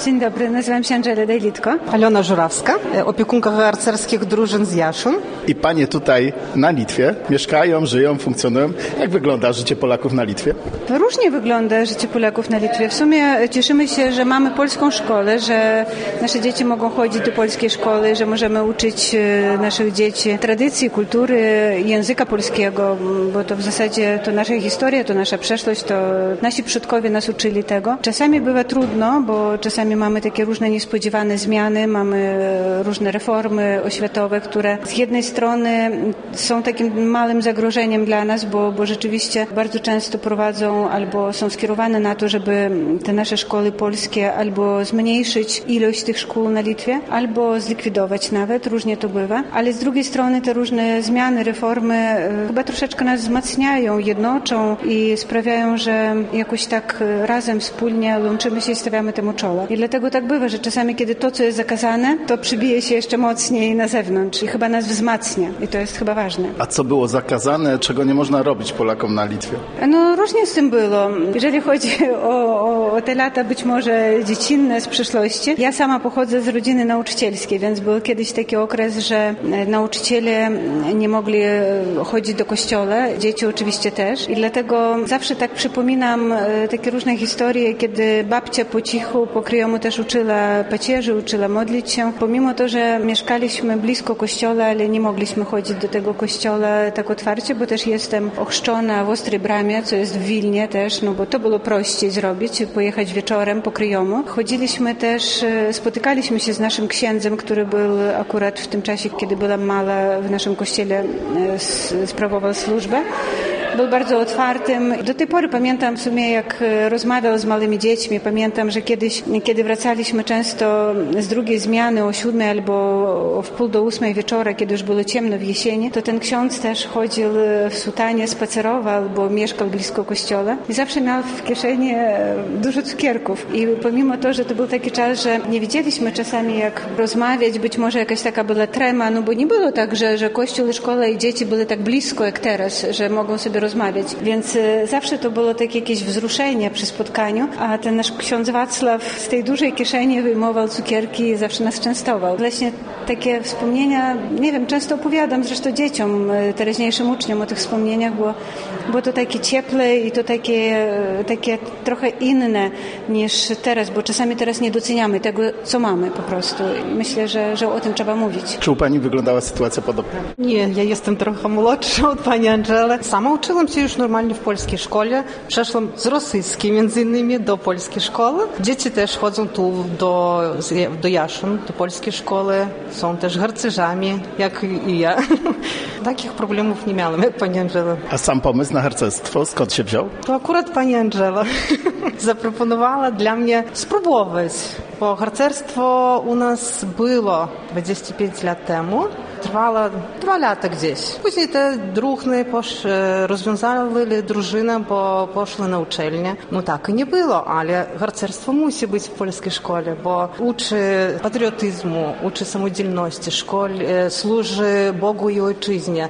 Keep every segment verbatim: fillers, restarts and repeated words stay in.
Dzień dobry, nazywam się Andrzela Dejlitko. Aliona Żurawska, opiekunka harcerskich drużyn z Jaszyn. I panie tutaj na Litwie mieszkają, żyją, funkcjonują. Jak wygląda życie Polaków na Litwie? Różnie wygląda życie Polaków na Litwie. W sumie cieszymy się, że mamy polską szkołę, że nasze dzieci mogą chodzić do polskiej szkoły, że możemy uczyć naszych dzieci tradycji, kultury, języka polskiego, bo to w zasadzie to nasza historia, to nasza przeszłość, to nasi przodkowie nas uczyli tego. Czasami bywa trudno, bo czasami mamy takie różne niespodziewane zmiany, mamy różne reformy oświatowe, które z jednej strony są takim małym zagrożeniem dla nas, bo, bo rzeczywiście bardzo często prowadzą albo są skierowane na to, żeby te nasze szkoły polskie albo zmniejszyć ilość tych szkół na Litwie, albo zlikwidować nawet, różnie to bywa. Ale z drugiej strony te różne zmiany, reformy chyba troszeczkę nas wzmacniają, jednoczą i sprawiają, że jakoś tak razem, wspólnie łączymy się i stawiamy temu czoła. I dlatego tak bywa, że czasami, kiedy to, co jest zakazane, to przybije się jeszcze mocniej na zewnątrz i chyba nas wzmacnia. I to jest chyba ważne. A co było zakazane, czego nie można robić Polakom na Litwie? No różnie z tym było. Jeżeli chodzi o, o, o te lata być może dziecinne z przeszłości, ja sama pochodzę z rodziny nauczycielskiej, więc był kiedyś taki okres, że nauczyciele nie mogli chodzić do kościoła, dzieci oczywiście też. I dlatego zawsze tak przypominam takie różne historie, kiedy babcia po cichu, po kryjomu też uczyła pacierzy, uczyła modlić się. Pomimo to, że mieszkaliśmy blisko kościoła, ale nie mogliśmy chodzić do tego kościoła tak otwarcie, bo też jestem ochrzczona w Ostrej Bramie, co jest w Wilnie też, no bo to było prościej zrobić, pojechać wieczorem po kryjomu. Chodziliśmy też, spotykaliśmy się z naszym księdzem, który był akurat w tym czasie, kiedy byłam mała, w naszym kościele sprawował służbę. Był bardzo otwartym. Do tej pory pamiętam w sumie, jak rozmawiał z małymi dziećmi. Pamiętam, że kiedyś, kiedy wracaliśmy często z drugiej zmiany o siódmej albo o wpół do ósmej wieczora, kiedy już było ciemno w jesieni, to ten ksiądz też chodził w sutanie, spacerował, bo mieszkał blisko kościoła i zawsze miał w kieszeni dużo cukierków. I pomimo to, że to był taki czas, że nie wiedzieliśmy czasami, jak rozmawiać, być może jakaś taka była trema, no bo nie było tak, że, że kościół i szkoła i dzieci były tak blisko jak teraz, że mogą sobie rozmawiać. Więc zawsze to było takie jakieś wzruszenie przy spotkaniu, a ten nasz ksiądz Wacław z tej dużej kieszeni wyjmował cukierki i zawsze nas częstował. Właśnie takie wspomnienia, nie wiem, często opowiadam zresztą dzieciom, teraźniejszym uczniom o tych wspomnieniach, bo, bo to takie cieple i to takie, takie trochę inne niż teraz, bo czasami teraz nie doceniamy tego, co mamy po prostu. I myślę, że, że o tym trzeba mówić. Czy u pani wyglądała sytuacja podobna? Nie, ja jestem trochę młodsza od pani Angeli. Sama uczyłam się już normalnie w polskiej szkole. Przeszłam z rosyjskiej między innymi do polskiej szkoły. Dzieci też chodzą tu do, do Jaszyn, do polskiej szkoły. Są też harcerzami, jak i ja. Takich problemów nie miałam, jak pani Angela. A sam pomysł na harcerstwo skąd się wziął? To akurat pani Angela zaproponowała dla mnie spróbować, bo harcerstwo u nas było dwadzieścia pięć lat temu. Trwało dwa lata gdzieś. Później te druchny posz, rozwiązali drużynę, bo poszły na uczelnię. No tak i nie było, ale harcerstwo musi być w polskiej szkole, bo uczy patriotyzmu, uczy samodzielności, szkole, służy Bogu i ojczyźnie.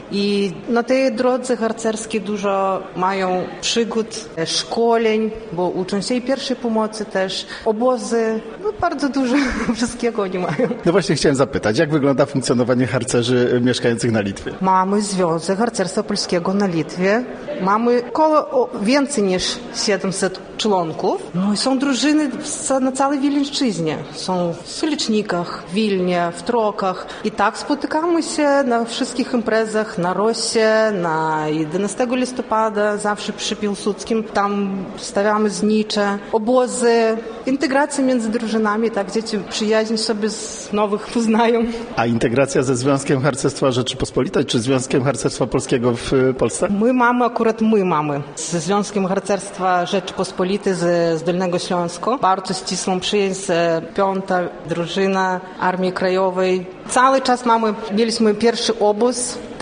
I na tej drodze harcerskiej dużo mają przygód, szkoleń, bo uczą się i pierwszej pomocy też, obozy, no bardzo dużo wszystkiego oni mają. No właśnie chciałem zapytać, jak wygląda funkcjonowanie harcerzy mieszkających na Litwie? Mamy Związek Harcerstwa Polskiego na Litwie. Mamy koło więcej niż siedemset członków. No i są drużyny na całej Wileńszczyźnie. Są w Solicznikach, w Wilnie, w Trokach. I tak spotykamy się na wszystkich imprezach, na Rosie, na jedenastego listopada, zawsze przy Piłsudskim. Tam stawiamy znicze, obozy, integracja między drużynami, tak dzieci przyjaźń sobie z nowych poznają. A integracja ze Związkiem Harcerstwa Rzeczypospolitej, czy Związkiem Harcerstwa Polskiego w Polsce? My mamy, akurat my mamy ze Związkiem Harcerstwa Rzeczypospolitej z, z Dolnego Śląsku. Bardzo ścisłą przyjaźń z piąta drużyna Armii Krajowej. Cały czas mamy, mieliśmy pierwszy obóz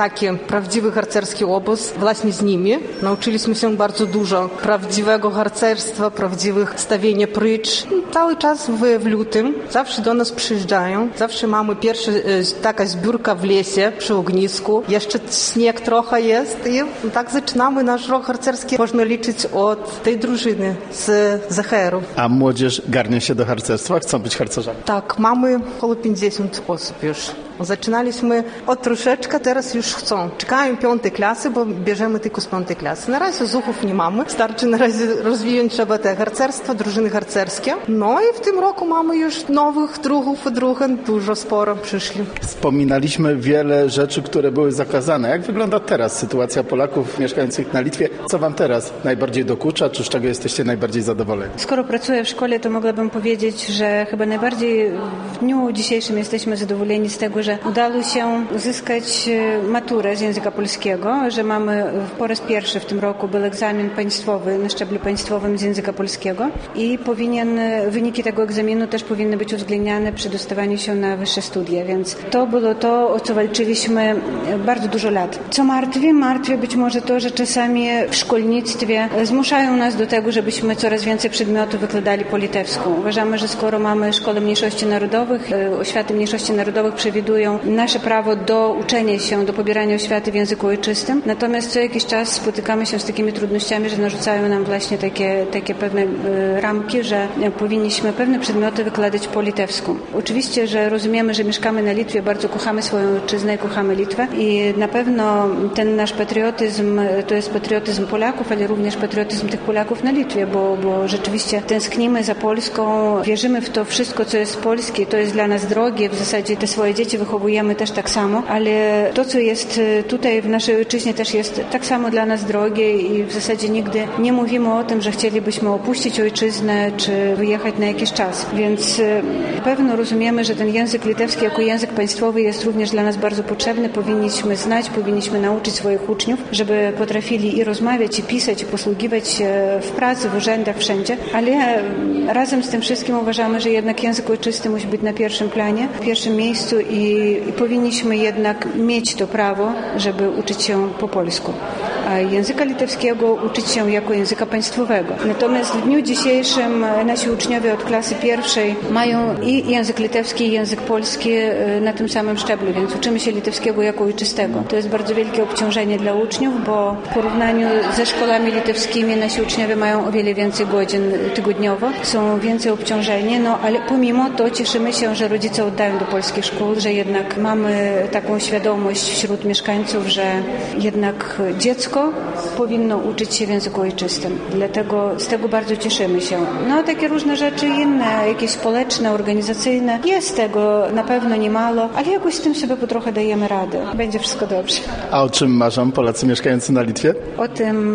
taki prawdziwy harcerski obóz właśnie z nimi. Nauczyliśmy się bardzo dużo prawdziwego harcerstwa, prawdziwych stawienia prycz. Cały czas w, w lutym zawsze do nas przyjeżdżają. Zawsze mamy pierwsza taka zbiórka w lesie przy ognisku. Jeszcze śnieg trochę jest i tak zaczynamy nasz rok harcerski. Można liczyć od tej drużyny z Zacheru. A młodzież garnie się do harcerstwa? Chcą być harcerzami? Tak, mamy około pięćdziesiąt osób już. Zaczynaliśmy od troszeczkę, teraz już chcą. Czekają piątej klasy, bo bierzemy tylko z piątej klasy. Na razie zuchów nie mamy. Starczy na razie rozwijać trzeba te harcerstwo, drużyny harcerskie. No i w tym roku mamy już nowych druhów i druhen. Dużo, sporo przyszli. Wspominaliśmy wiele rzeczy, które były zakazane. Jak wygląda teraz sytuacja Polaków mieszkających na Litwie? Co wam teraz najbardziej dokucza, czy z czego jesteście najbardziej zadowoleni? Skoro pracuję w szkole, to mogłabym powiedzieć, że chyba najbardziej w dniu dzisiejszym jesteśmy zadowoleni z tego, że udało się uzyskać maturę z języka polskiego, że mamy po raz pierwszy w tym roku był egzamin państwowy na szczeblu państwowym z języka polskiego i powinien, wyniki tego egzaminu też powinny być uwzględniane przy dostawaniu się na wyższe studia, więc to było to, o co walczyliśmy bardzo dużo lat. Co martwi? Martwi być może to, że czasami w szkolnictwie zmuszają nas do tego, żebyśmy coraz więcej przedmiotów wykładali po litewsku. Uważamy, że skoro mamy Szkołę Mniejszości Narodowych, oświaty mniejszości narodowych przewidują nasze prawo do uczenia się, do pobierania oświaty w języku ojczystym. Natomiast co jakiś czas spotykamy się z takimi trudnościami, że narzucają nam właśnie takie, takie pewne ramki, że powinniśmy pewne przedmioty wykładać po litewsku. Oczywiście, że rozumiemy, że mieszkamy na Litwie, bardzo kochamy swoją ojczyznę i kochamy Litwę i na pewno ten nasz patriotyzm to jest patriotyzm Polaków, ale również patriotyzm tych Polaków na Litwie, bo, bo rzeczywiście tęsknimy za Polską, wierzymy w to wszystko, co jest polskie, to jest dla nas drogie, w zasadzie te swoje dzieci wychowujemy też tak samo, ale to, co jest tutaj w naszej ojczyźnie też jest tak samo dla nas drogie i w zasadzie nigdy nie mówimy o tym, że chcielibyśmy opuścić ojczyznę czy wyjechać na jakiś czas, więc na pewno rozumiemy, że ten język litewski jako język państwowy jest również dla nas bardzo potrzebny, powinniśmy znać, powinniśmy nauczyć swoich uczniów, żeby potrafili i rozmawiać, i pisać, i posługiwać się w pracy, w urzędach, wszędzie, ale razem z tym wszystkim uważamy, że jednak język ojczysty musi być na pierwszym planie, w pierwszym miejscu i, i powinniśmy jednak mieć to prawo, żeby uczyć się po polsku. A języka litewskiego uczyć się jako języka państwowego. Natomiast w dniu dzisiejszym nasi uczniowie od klasy pierwszej mają i język litewski, i język polski na tym samym szczeblu, więc uczymy się litewskiego jako ojczystego. To jest bardzo wielkie obciążenie dla uczniów, bo w porównaniu ze szkołami litewskimi nasi uczniowie mają o wiele więcej godzin tygodniowo, są więcej obciążeni, no ale pomimo to cieszymy się, że rodzice oddają do polskich szkół, że jednak mamy taką świadomość wśród mieszkańców, że jednak dziecko powinno uczyć się w języku ojczystym. Dlatego z tego bardzo cieszymy się. No takie różne rzeczy inne, jakieś społeczne, organizacyjne. Jest tego na pewno niemało, ale jakoś z tym sobie po trochę dajemy radę. Będzie wszystko dobrze. A o czym marzą Polacy mieszkający na Litwie? O tym,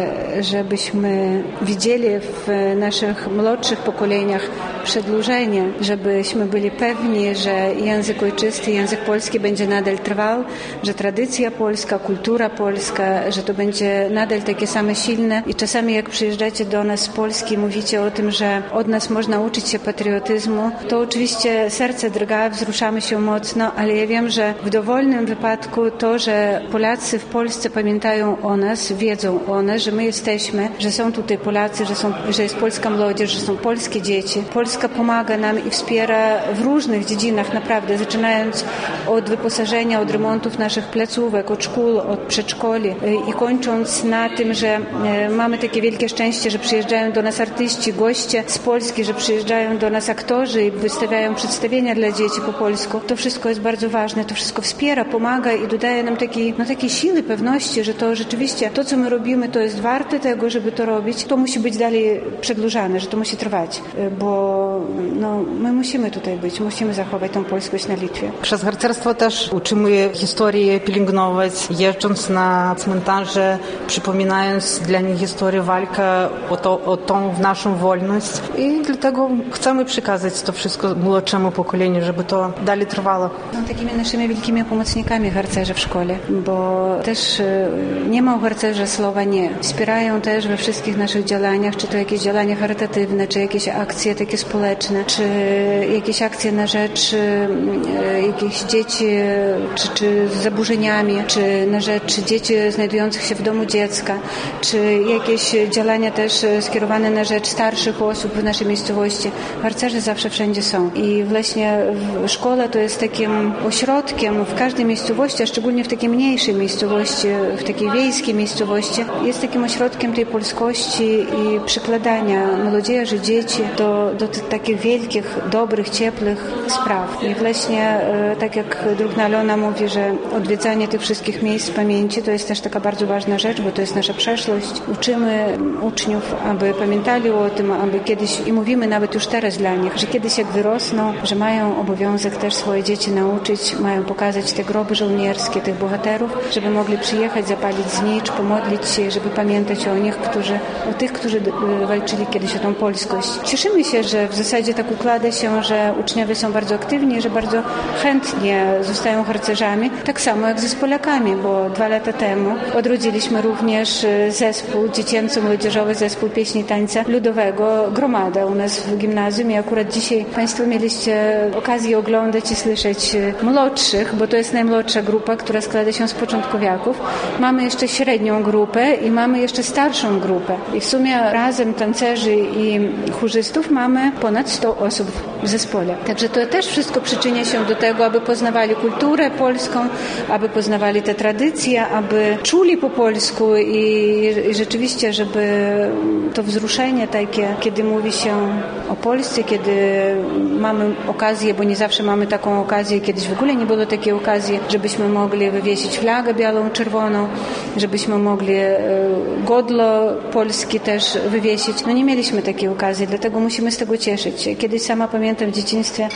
żebyśmy widzieli w naszych młodszych pokoleniach przedłużenie, żebyśmy byli pewni, że język ojczysty, język polski będzie nadal trwał, że tradycja polska, kultura polska, że to będzie nadal takie same silne i czasami jak przyjeżdżacie do nas z Polski, mówicie o tym, że od nas można uczyć się patriotyzmu, to oczywiście serce drga, wzruszamy się mocno, ale ja wiem, że w dowolnym wypadku to, że Polacy w Polsce pamiętają o nas, wiedzą o nas, że my jesteśmy, że są tutaj Polacy, że, są, że jest polska młodzież, że są polskie dzieci. Polska pomaga nam i wspiera w różnych dziedzinach, naprawdę, zaczynając od wyposażenia, od remontów naszych placówek, od szkół, od przedszkoli i kończąc na tym, że mamy takie wielkie szczęście, że przyjeżdżają do nas artyści, goście z Polski, że przyjeżdżają do nas aktorzy i wystawiają przedstawienia dla dzieci po polsku. To wszystko jest bardzo ważne, to wszystko wspiera, pomaga i dodaje nam takiej, no, takiej siły, pewności, że to rzeczywiście to, co my robimy, to jest warte tego, żeby to robić. To musi być dalej przedłużane, że to musi trwać, bo no, my musimy tutaj być, musimy zachować tą polskość na Litwie. Przez harcerstwo też uczymy historię pielęgnować, jeżdżąc na cmentarze także przypominając dla nich historię walki o, to, o tą naszą wolność. I dlatego chcemy przekazać to wszystko młodszemu pokoleniu, żeby to dalej trwało. Są takimi naszymi wielkimi pomocnikami harcerze w szkole, bo też nie ma u harcerza słowa nie. Wspierają też we wszystkich naszych działaniach, czy to jakieś działania charytatywne, czy jakieś akcje takie społeczne, czy jakieś akcje na rzecz jakichś dzieci, czy, czy z zaburzeniami, czy na rzecz dzieci znajdujących się w domu dziecka, czy jakieś działania też skierowane na rzecz starszych osób w naszej miejscowości. Harcerze zawsze wszędzie są. I właśnie szkoła to jest takim ośrodkiem w każdej miejscowości, a szczególnie w takiej mniejszej miejscowości, w takiej wiejskiej miejscowości, jest takim ośrodkiem tej polskości i przykładania młodzieży, dzieci do, do tych takich wielkich, dobrych, ciepłych spraw. I właśnie tak jak druhna Alona mówi, że odwiedzanie tych wszystkich miejsc pamięci to jest też taka bardzo ważna rzecz, bo to jest nasza przeszłość. Uczymy uczniów, aby pamiętali o tym, aby kiedyś, i mówimy nawet już teraz dla nich, że kiedyś jak wyrosną, że mają obowiązek też swoje dzieci nauczyć, mają pokazać te groby żołnierskie, tych bohaterów, żeby mogli przyjechać, zapalić znicz, pomodlić się, żeby pamiętać o nich, którzy, o tych, którzy walczyli kiedyś o tą polskość. Cieszymy się, że w zasadzie tak układa się, że uczniowie są bardzo aktywni, że bardzo chętnie zostają harcerzami, tak samo jak ze Polakami, bo dwa lata temu odrodziliśmy również zespół, dziecięco-młodzieżowy zespół pieśni i tańca ludowego Gromada u nas w gimnazjum i akurat dzisiaj Państwo mieliście okazję oglądać i słyszeć młodszych, bo to jest najmłodsza grupa, która składa się z początkowiaków. Mamy jeszcze średnią grupę i mamy jeszcze starszą grupę. I w sumie razem tancerzy i chórzystów mamy ponad sto osób w zespole. Także to też wszystko przyczynia się do tego, aby poznawali kulturę polską, aby poznawali te tradycje, aby czuli po polsku i, i rzeczywiście, żeby to wzruszenie takie, kiedy mówi się o Polsce, kiedy mamy okazję, bo nie zawsze mamy taką okazję, kiedyś w ogóle nie było takiej okazji, żebyśmy mogli wywiesić flagę białą, czerwoną, żebyśmy mogli godło polskie też wywiesić. No nie mieliśmy takiej okazji, dlatego musimy z tego cieszyć się. Kiedyś sama pamiętam w dzieciństwie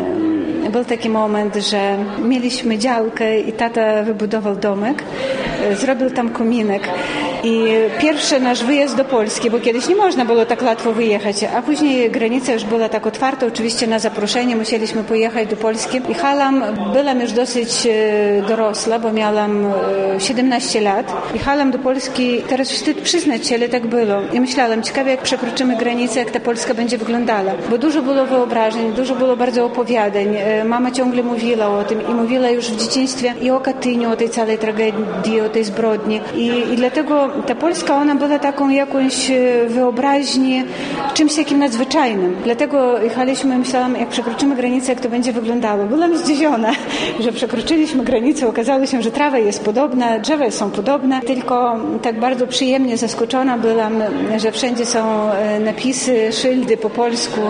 był taki moment, że mieliśmy działkę i tata wybudował domek, zrobił tam kominek. I pierwszy nasz wyjazd do Polski, bo kiedyś nie można było tak łatwo wyjechać, a później granica już była tak otwarta, oczywiście na zaproszenie musieliśmy pojechać do Polski. I halam byłam już dosyć dorosła, bo miałam siedemnaście lat. I halam do Polski, teraz wstyd przyznać się, ale tak było. I myślałam, ciekawie jak przekroczymy granicę, jak ta Polska będzie wyglądała. Bo dużo było wyobrażeń, dużo było bardzo opowiadań. Mama ciągle mówiła o tym i mówiła już w dzieciństwie i o Katyniu, o tej całej tragedii, o tej zbrodni. I, i dlatego ta Polska, ona była taką jakąś wyobraźnię, czymś takim nadzwyczajnym. Dlatego jechaliśmy, myślałam, jak przekroczymy granicę, jak to będzie wyglądało. Byłam zdziwiona, że przekroczyliśmy granicę, okazało się, że trawa jest podobna, drzewa są podobne, tylko tak bardzo przyjemnie zaskoczona byłam, że wszędzie są napisy, szyldy po polsku,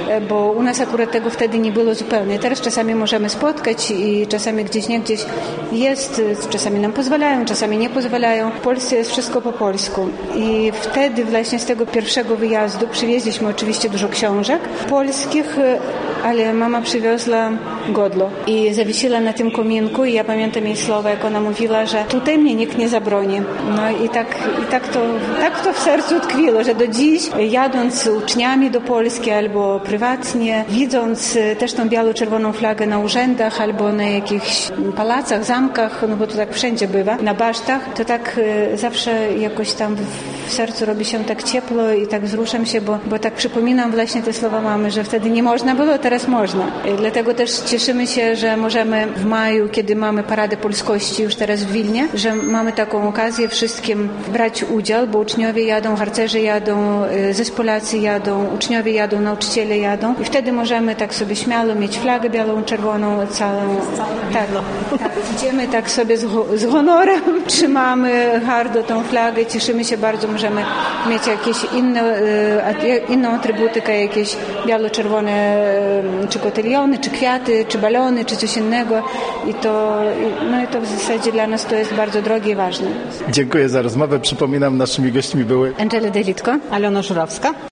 bo u nas akurat tego wtedy nie było zupełnie. Teraz czasami możemy spotkać i czasami gdzieś nie gdzieś jest, czasami nam pozwalają, czasami nie pozwalają. W Polsce jest wszystko po polsku. I wtedy właśnie z tego pierwszego wyjazdu przywieźliśmy oczywiście dużo książek polskich, ale mama przywiozła godło i zawiesiła na tym kominku i ja pamiętam jej słowa, jak ona mówiła, że tutaj mnie nikt nie zabroni. No i tak, i tak, to, tak to w sercu tkwiło, że do dziś jadąc z uczniami do Polski albo prywatnie, widząc też tą biało-czerwoną flagę na urzędach albo na jakichś palacach, zamkach, no bo to tak wszędzie bywa, na basztach, to tak zawsze jakoś tam w sercu robi się tak ciepło i tak wzruszam się, bo, bo tak przypominam właśnie te słowa mamy, że wtedy nie można było, teraz można. Dlatego też cieszymy się, że możemy w maju, kiedy mamy Paradę Polskości już teraz w Wilnie, że mamy taką okazję wszystkim brać udział, bo uczniowie jadą, harcerze jadą, zespolacy jadą, uczniowie jadą, nauczyciele jadą i wtedy możemy tak sobie śmiało mieć flagę białą, czerwoną, całą. Tak, tak, idziemy tak sobie z, z honorem, trzymamy hardo tą flagę, cieszymy się bardzo, możemy mieć jakieś inne, inną atrybutykę, jakieś biało-czerwone czy kotyliony, czy kwiaty, czy balony, czy coś innego i to, no i to w zasadzie dla nas to jest bardzo drogie i ważne. Dziękuję za rozmowę. Przypominam, naszymi gośćmi były Angela Delitko, Alona Żurawska.